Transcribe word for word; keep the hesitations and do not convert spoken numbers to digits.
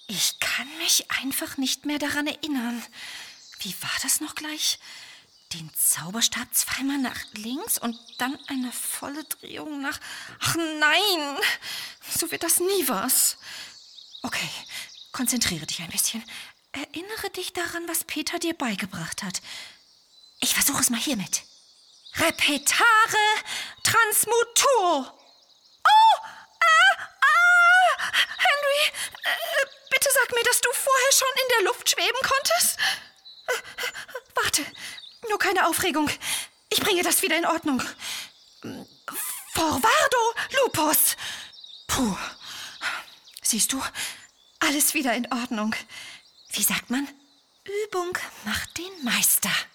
Ich kann mich einfach nicht mehr daran erinnern. Wie war das noch gleich? Den Zauberstab zweimal nach links und dann eine volle Drehung nach... Ach nein, so wird das nie was. Okay, konzentriere dich ein bisschen. Erinnere dich daran, was Peter dir beigebracht hat. Ich versuche es mal hiermit. Repetare transmutur. Oh, ah, ah, Henry, äh, bitte sag mir, dass du vorher schon in der Luft schweben konntest. Äh, warte, nur keine Aufregung. Ich bringe das wieder in Ordnung. Forvardo lupus. Puh. Siehst du, alles wieder in Ordnung. Wie sagt man? Übung macht den Meister.